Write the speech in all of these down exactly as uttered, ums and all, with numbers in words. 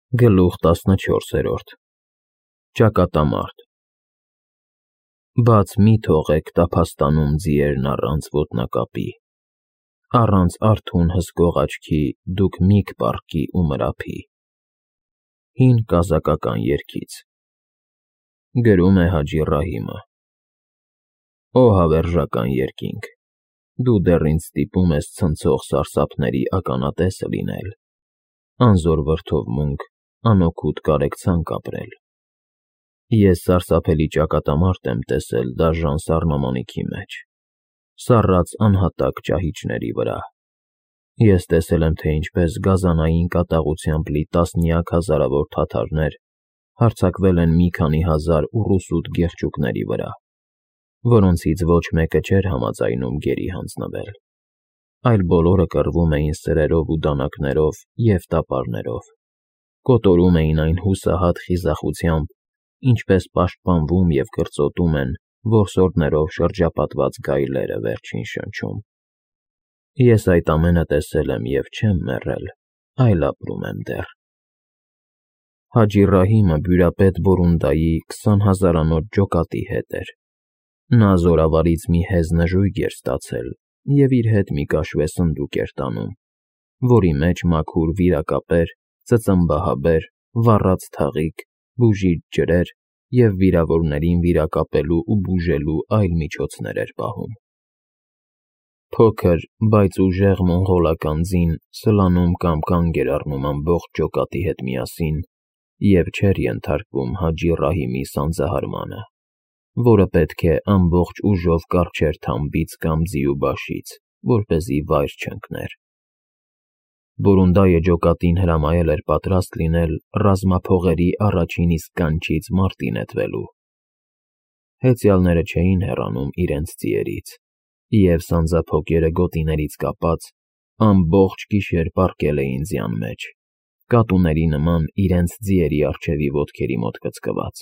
Գլուխ տասնչորսերորդ Ճակատամարտ Բաց մի թողեք տափաստանում ձիերն առանց ոտնակապի, առանց արթուն հսկող աչքի դուք միք պառկի ու մրափի։ Հին կազակական երգից Գրում է Հաջի Ռահիմը։ Ո հավերժական երկինք, դու դեռ ինձ ստիպում ես ցնցող սարսափների ականատեսը լինել, անզոր վրդովմունք, անօգուտ կարեկցանք ապրել։ Ես սարսափելի ճակատամարտ եմ տեսել դաժան սառնամանիքի մեջ, սառած անհատակ ճահիճների վրա։ Ես տեսել եմ, թե ինչպես գազանային կատաղությամբ լի տասնյակ հազարավոր թաթարներ հարձակվել են մի քանի հազար ուռուսուտ գեղչուկների վրա, որոնցից ոչ մեկը չէր համաձայնում գերի հանձնվել, այլ բոլորը կռվում էին սրերով ու դանակներով և տապարներով, կոտորում էին այն հուսահատ խիզախությամբ, ինչպես պաշտպանվում և կրծոտում են որսորդներով շրջապատված գայլերը վերջին շնչում։ Ես այդ ամենը տեսել եմ և չեմ մեռել, այլ ապրում եմ դեռ։ Հաջի Ռահիմը բյուրապետ Բորունդայի քսան հազարանոց ջոկատի հետ էր։ Նա զորավարից մի հեզ նժույգ էր ստացել և իր հետ մի կաշվե սնդուկ էր տանում, որի մեջ մաքուր վիրակապեր, ծծմբահաբեր, վառած թաղիկ, բուժիչ ջրեր և վիրավորներին վիրակապելու ու բուժելու այլ միջոցներ էր պահում։ Փոքր, բայց ուժեղ մոնղոլական ձին սլանում կամ կանգ էր առնում ամբողջ ջոկատի հետ միասին և չէր ենթարկվում Հաջի Ռահիմի սանձահարմանը, որը պետք է ամբողջ ուժով կառչեր թամբից կամ ձիու բաշից, որպեսզի վայր չընկներ։ Բորունդայը ջոկատին հրամայել էր պատրաստ լինել ռազմափողերի առաջին իսկ կանչից մարտի նետվելու։ Հեծյալները չէին հեռանում իրենց ձիերից, և սանձափոկերը գոտիներից կապած, ամբողջ գիշեր պառկել էին ձյան մեջ, կատուների նման իրենց ձիերի առջևի ոտքերի մոտ կծկված։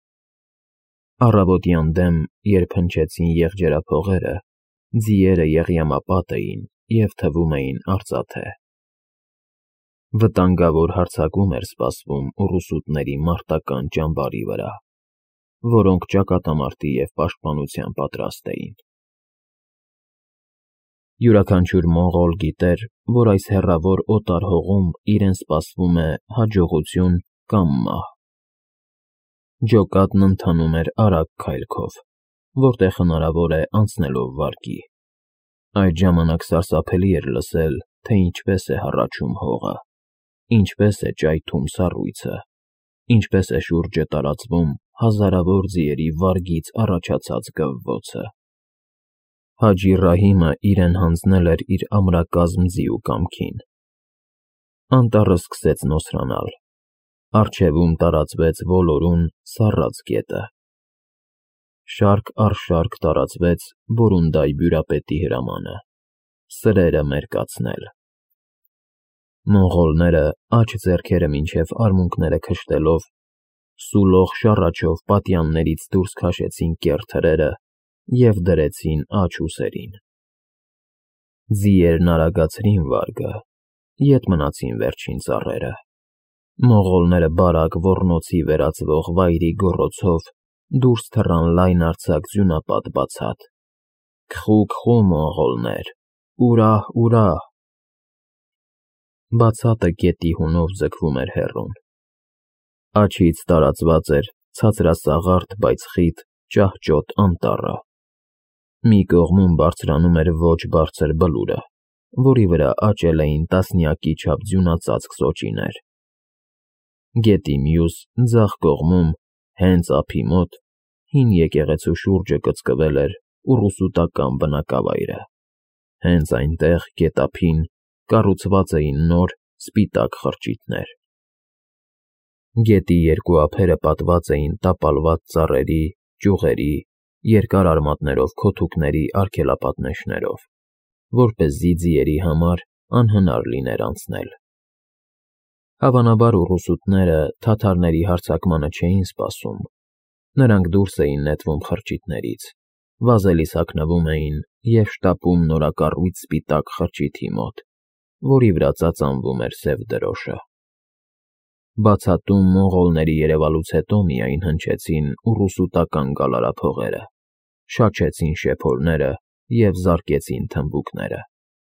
Առավոտյան դեմ, երբ հնչեցին եղջերափողերը, ձիերը եղյամապատ էին և թվում էին արծաթե։ Վտանգավոր հարձակում էր սպասվում ուռուսուտների մարտական ճամբարի վրա, որոնք ճակատամարտի և պաշտպանության պատրաստ էին։ Յուրաքանչյուր մոնղոլ գիտեր, որ այս հեռավոր օտար հողում իրեն սպասվում է հաջողություն կամ մահ։ Ջոկատն ընթանում էր արագ քայլքով, որտեղ հնարավոր է անցնելով վարկի։ Այդ ժամանակ սարսափելի էր լսել, թե ինչպես է հառաչում հողը, ինչպես է ճայթում սառույցը, ինչպես է շուրջը տարածվում հազարավոր ձիերի վարգից առաջացած գվվոցը։ Հաջի Ռահիմը իրեն հանձնել էր իր ամրակազմ ձիու կամքին։ Անտառը սկսեց նոսրանալ, առջևում տարածվեց ոլորուն, սառած գետը։ Շարք առ շարք տարածվեց Բորունդայ բյուրապետի հրամանը՝ սրերը մերկացնել։ Մոնղոլները, աջ ձեռքերը մինչև արմունկները քշտելով, սուլող շառաչով պատյաններից դուրս քաշեցին կեռ թրերը և դրեցին աջ ուսերին։ Ձիերն արագացրին վարգը, ետ մնացին վերջին ծառերը։ Մոնղոլները բարակ ոռնոցի վերածվող վայրի գոռոցով դուրս թռան լայնարձակ ձյունապատ բացատ։ Քխու, քխու, մոնղոլներ, ուրա՜հ, ուրա՜հ։ Բացատը գետի հունով ձգվում էր հեռուն։ Աջից տարածված էր ցածրասաղարթ, բայց խիտ, ճահճոտ անտառը։ Մի կողմում բարձրանում էր ոչ բարձր բլուրը, որի վրա աճել էին տասնյակի չափ ձյունածածկ սոճիներ։ Գետի մյուս, ձախ կողմում, հենց ափի մոտ, հին եկեղեցու շուրջը կծկվել էր ուռուսուտական բնակավայրը։ Հենց այնտեղ, գետափին, կառուցված էին նոր, սպիտակ խրճիթներ։ Գետի երկու ափերը պատված էին տապալված ծառերի, ճյուղերի, երկար արմատներով քոթուկների արգելապատնեշներով, որպեսզի ձիերի համար անհնար լիներ անցնել։ Հավանաբար ուռուսուտները թաթարների հարձակմանը չէին սպասում։ Նրանք դուրս էին նետվում խրճիթներից, վազելիս հագնվում էին և շտապում նորակառույց սպիտակ խրճիթի մոտ, որի վրա ծածանվում էր սև դրոշը։ Բացատում մոնղոլների երևալուց հետո միայն հնչեցին ուռուսուտական գալարափողերը, շաչեցին շեփորները և զարկեցին թմբուկները։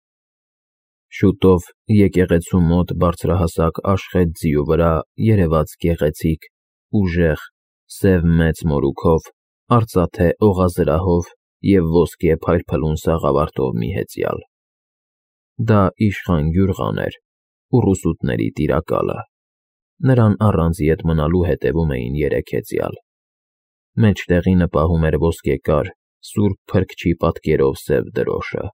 Շուտով եկեղեցու մոտ բարձրահասակ աշխետ ձիու վրա երևաց գեղեցիկ, ուժեղ, սև մեծ մորուքով, արծաթե օղազրահով և ոսկե փայլփլուն սաղավարտով մի հեծյալ։ Դա իշխան Գյուրղան էր, ուռուսուտների տիրակալը։ Նրան առանց ետ մնալու հետևում էին երեք հեծյալ։ Մեջտեղինը պահում էր ոսկեկար, սուրբ փրկչի պատկերով սև դրոշը։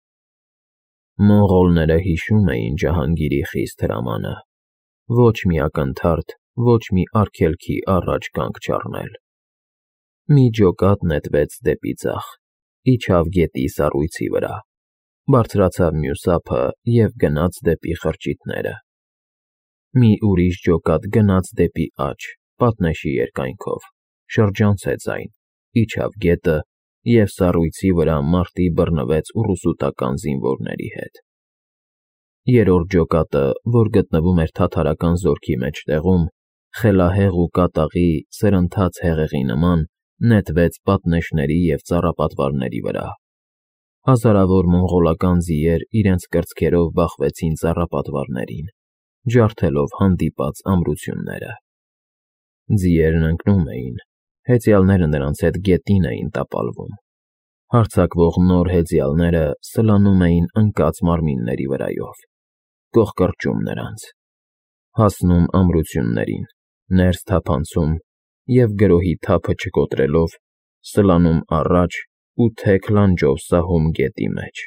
Մոնղոլները հիշում էին Ջահանգիրի խիստ հրամանը. ոչ մի ակնթարթ, ոչ մի արգելքի առաջ կանգ չառնել։ Մի ջոկատ նետվեց դեպի ձախ, իջավ գետի սառույցի վրա, բարձրացավ մյուս ափը և գնաց դեպի խրճիթները։ Մի ուրիշ ջոկատ գնաց դեպի աջ, պատնեշի երկայնքով, շրջանցեց այն, իջավ գետը և սառույցի վրա մարտի բռնվեց ուռուսուտական զինվորների հետ։ Երրորդ ջոկատը, որ գտնվում էր թաթարական զորքի մեջտեղում, խելահեղ ու կատաղի սրընթաց հեղեղի նման, նետվեց պատնեշների և ծառապատվարների վրա։ Հազարավոր մոնղոլական ձիեր իրենց կրծքերով բախվեցին ծառապատվարներին, ջարդելով հանդիպած ամրությունները։ Ձիերն ընկնում էին, հեծյալները նրանց հետ գետին էին տապալվում։ Հարձակվող նոր հեծյալները սլանում էին ընկած մարմինների վրայով, կոխկրճում նրանց, հասնում ամրություններին, ներս թափանցում և գրոհի թափը չկոտրելով, սլանում առաջ ու թեք լանջով սահում գետի մեջ։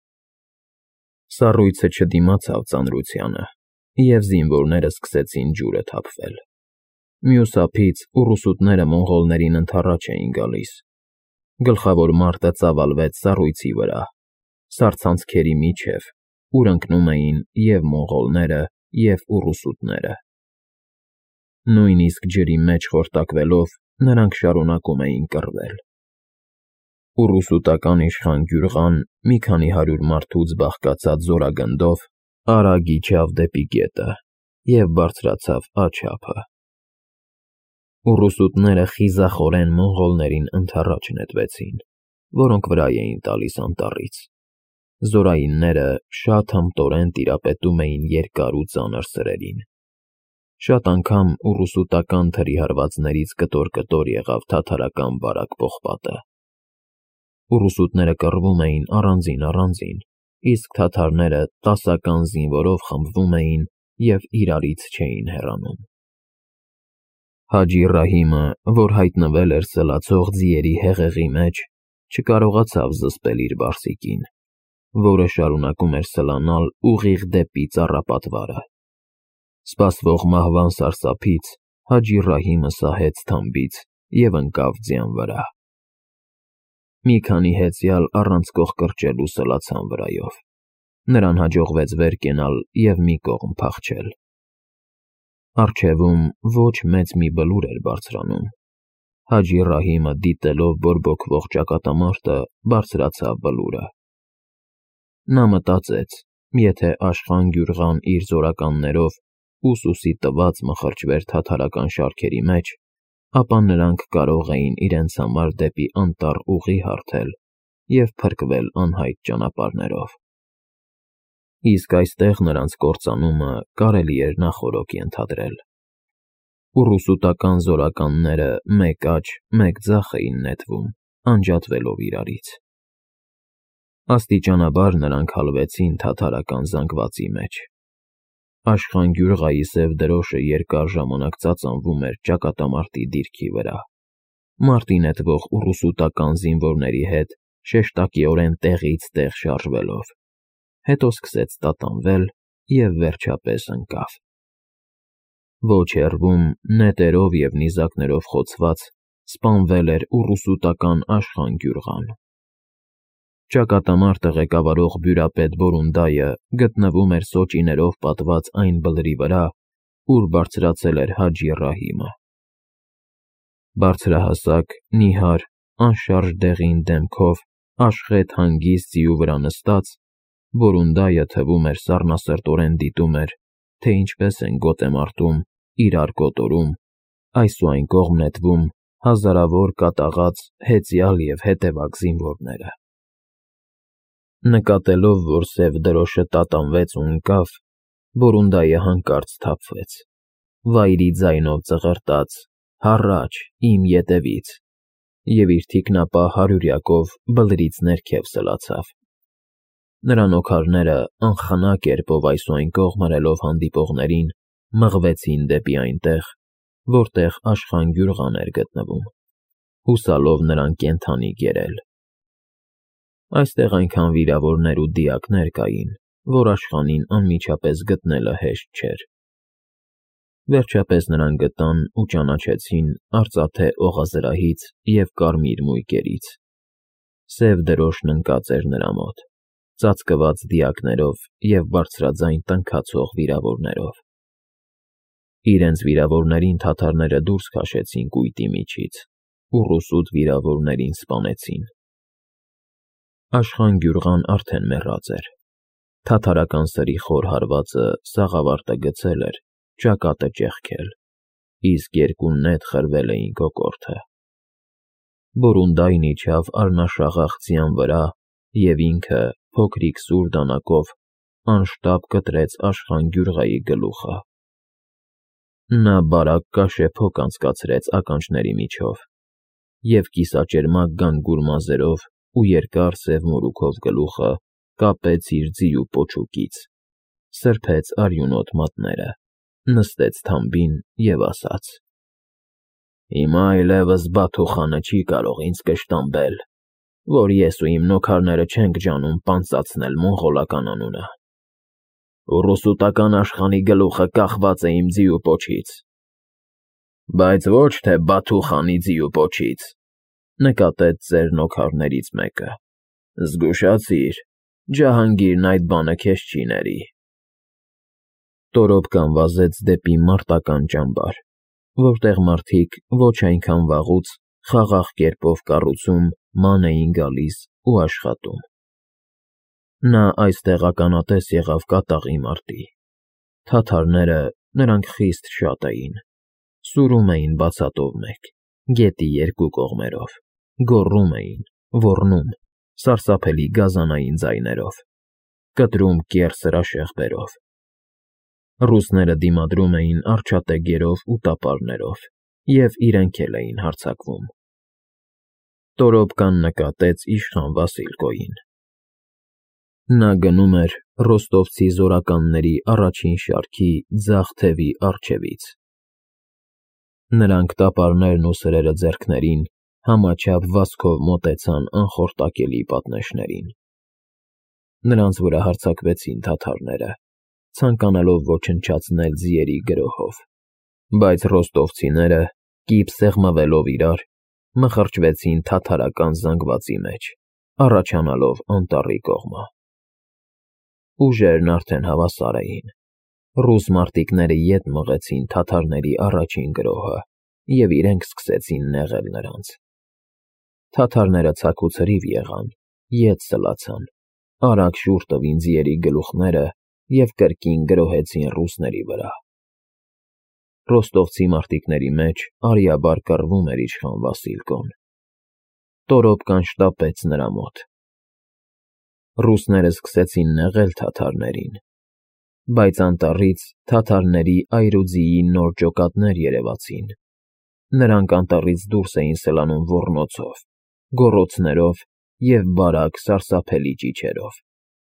Սառույցը չդիմացավ ծանրությանը, և զինվորները սկսեցին ջուրը թափվել։ Մյուս ափից ուռուսուտները մոնղոլներին ընդառաջ էին գալիս։ Գլխավոր մարտը ծավալվեց սառույցի վրա, սառցանցքերի միջև, ուր ընկնում էին և մոնղոլները, և ուռուսուտները։ Նույնիսկ ջրի մեջ խորտակվելով, նրանք շարունակում էին կռվել։ Ուռուսուտական իշխան Գյուրղան մի քանի հարյուր մարդուց բաղկացած զորագնդով արագ իջավ դեպի գետը և բարձրացավ աջ ափը։ Ուռուսուտները խիզախորեն մոնղոլներին ընդառաջ նետվեցին, որոնք վրա էին տալիս անտառից։ Զորայինները շատ հմտորեն տիրապետում էին երկար ու ծանր սրերին։ Շատ անգամ ուռուսուտական թրի հարվածներից կտոր-կտոր եղավ թաթարական բարակ պողպատը։ Ուռուսուտները կռվում էին առանձին֊առանձին, իսկ թաթարները տասական զինվորով խմբվում էին և իրարից չէին հեռանում։ Հաջի Ռահիմը, որ հայտնվել էր սլացող ձիերի հեղեղի մեջ, չկարողացավ զսպել իր բարսիկին, որը շարունակում էր սլանալ ուղիղ դեպի ծառապատվարը։ Սպասվող մահվան սարսափից Հաջի Ռահիմը սահեց թամբից և ընկավ ձյան վրա։ Մի քանի հեծյալ առանց կոխկրճելու սլացան վրայով։ Նրան հաջողվեց վեր կենալ և մի կողմ փախչել։ Առջևում ոչ մեծ մի բլուր էր բարձրանում։ Հաջի Ռահիմը, դիտելով բորբոքվող ճակատամարտը, բարձրացավ բլուրը։ Նա մտածեց, եթե իշխան Գյուրղան իր զորականներով ուսուսի տված մխրճվեր թաթարական շարքերի մեջ, ապա նրանք կարող էին իրենց համար դեպի անտառ ուղի հարթել և փրկվել անհայտ ճանապարհներով։ Իսկ այստեղ նրանց կործանումը կարելի էր նախօրոք ենթադրել։ Ուռուսուտական զորականները մեկ աջ, մեկ ձախ էին նետվում, անջատվելով իրարից։ Աստիճանաբար նրանք հալվեցին թաթարական զանգվածի մեջ։ Իշխան Գյուրղայի սև դրոշը երկար ժամանակ ծածանվում էր ճակատամարտի դիրքի վրա, մարտի նետվող ուռուսուտական զինվորների հետ շեշտակիորեն տեղից տեղ շարժվելով, հետո սկսեց տատանվել և վերջապես ընկավ։ Ոչ հեռվում, նետերով և նիզակներով խոցված, սպանվել էր ուռուսուտական իշխան Գյուրղան։ Ճակատամարտը ղեկավարող բյուրապետ Բորունդայը գտնվում էր սոճիներով պատված այն բլրի վրա, ուր բարձրացել էր Հաջի Ռահիմը։ Բարձրահասակ, նիհար, անշարժ դեղին դեմքով, աշխետ հանգիստ ձիու վրա նստած, Բորունդայը, թվում էր, սառնասրտորեն դիտում էր, թե ինչպես են գոտեմարտում իրար կոտորում, այս ու այն կողմ նետվում հազարավոր կատաղած հեծյալ և հետևակ զինվորները։ Նկատելով, որ սև դրոշը տատանվեց ու ընկավ, Բորունդայը հանկարծ սթափվեց, վայրի ձայնով ծղրտաց. «Հառաչ, իմ ետևից», և իր թիկնապահ հարյուրյակով բլրից ներքև սլացավ։ Նրան օգարները անխնա կերպով այս ու այն կողմ հրելով հանդիպողներին, մղվեցին դեպի այնտեղ, որտեղ Աշխան գյուղան էր գտնվում, հուսալով նրան կենդանի կերել։ Այստեղ այնքան վիրավորներ ու դիակներ կային, որ Աշխանին անմիջապես գտնելը հեշտ չէր։ Վերջապես նրան գտան ու ճանաչեցին արծաթե օղազրահից և կարմիր մույկերից։ Սև դրոշն ընկած էր նրա մոտ, ծածկված դիակներով և բարձրաձայն տնքացող վիրավորներով։ Իրենց վիրավորներին թաթարները դուրս քաշեցին կույտի միջից ու ռուսուտ վիրավորներին սպանեցին։ Աշխան գյուղան արդեն մեռած էր։ Թաթարական սրի խոր հարվածը սաղավարտը գցել էր, ճակատը ճեղքել, իսկ երկու նետ խրվել էին կոկորդը։ Բորունդայն իջավ արնաշաղախ ձյան վրա և ինքը, փոքրիկ սուր դանակով, անշտապ կտրեց Աշխան գյուղայի գլուխը։ Նա բարակ կաշեփոք անցկացրեց ականջների միջով և կիսաճերմակ գանգուր մազերով ու երկար սև մորուքով գլուխը կապեց իր ձիու պոչուկից, սրբեց արյունոտ մատները, նստեց թամբին և ասաց. «Հիմա այլևս Բաթու խանը չի կարող ինձ կշտամբել, որ ես ու իմ նոքարները չենք ջանում պանծացնել մոնղոլական անունը։ Ու ռուսուտական Աշխանի գլուխը կախված է իմ ձիու պոչից»։ «Բայց ոչ թե Բաթու խանի ձիու պոչից», նկատեց ծեր նոքարներից մեկը։ «Զգուշացիր, Ջահանգիրն այդ բանը քեզ չի ների»։ Տորոպկան վազեց դեպի մարտական ճամբար, որտեղ մարդիկ ոչ այնքան վաղուց խաղաղ կերպով կառուցում, ման էին գալիս ու աշխատում։ Նա այստեղ ականատես եղավ կատաղի մարտի։ Թաթարները, նրանք խիստ շատ էին, սուրում էին բացատով մեկ, գետի երկու կողմերով, գոռում էին, ոռնում, սարսափելի գազանային ձայներով, կտրում կեռ սրաշեղբերով։ Ռուսները դիմադրում էին արջատեգերով ու տապարներով և իրենք էլ էին հարձակվում։ Տորոպկան նկատեց իշխան Վասիլկոյին։ Նա գնում էր ռոստովցի զորականների առաջին շարքի ձախ թևի առջևից։ Նրանք տապարներն ու սրերը ձեռքներին համաչափ վազքով մոտեցան անխորտակելի պատնեշներին։ Նրանց վրա հարձակվեցին թաթարները, ցանկանալով ոչնչացնել ձիերի գրոհով, բայց ռոստովցիները, կիպ սեղմվելով իրար, մխրճվեցին թաթարական զանգվածի մեջ, առաջանալով անտառի կողմը։ Ուժերն արդեն հավասար էին։ Ռուս մարտիկները ետ մղեցին թաթարների առաջին գրոհը և իրենք սկսեցին նեղել նրանց։ Թաթարները ցաքուցրիվ եղան, ետ սլացան, արագ շուռ տվին ձիերի գլուխները և կրկին գրոհեցին ռուսների վրա։ Ռոստովցի մարտիկների մեջ արիաբար կռվում էր իշխան Վասիլկոն։ Տորոպկան շտապեց նրա մոտ։ Ռուսները սկսեցին նեղել թաթարներին, բայց անտառից թաթարների այրուձիի նոր ջոկատներ երևացին։ Նրանք անտառից դուրս էին սլանում ոռնոցով, գոռոցներով և բարակ սարսափելի ճիչերով։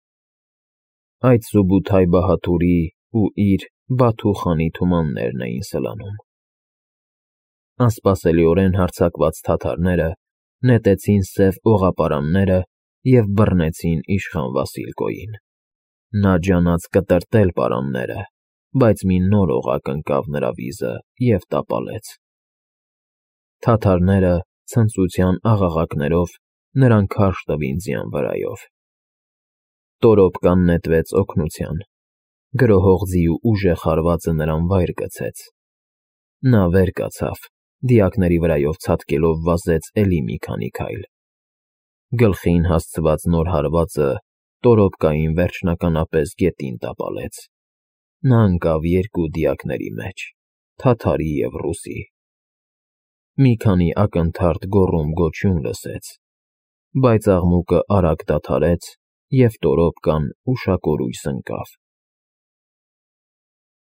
Այդ Սուբութայ բահադուրի ու իր Բաթու խանի թումաններն էին սլանում։ Անսպասելիորեն հարձակված թաթարները նետեցին սև օղապարանները և բռնեցին իշխան Վասիլկոյին։ Նա ջանաց կտրտել պարանները, բայց մի նոր օղակ ընկավ նրա վիզը և տապալեց։ Թաթարները ցնծության աղաղակներով նրան քարշ տվին ձյան վրայով։ Տորոպկան նետվեց օգնության։ Գրոհող ձիու ուժեղ հարվածը նրան վայր գցեց։ Նա վեր կացավ, դիակների վրայով ցատկելով վազեց էլի մի քանի քայլ։ Գլխին հասցված նոր հարվածը Տորոպկային վերջնականապես գետին տապալեց։ Նա ընկավ երկու դիակների մեջ, թաթարի և ռուսի։ Մի քանի ակնթարթ գոռում֊գոչյուն լսեց, բայց աղմուկը արագ դադարեց, և տորոտկան ուշակորույս ընկավ։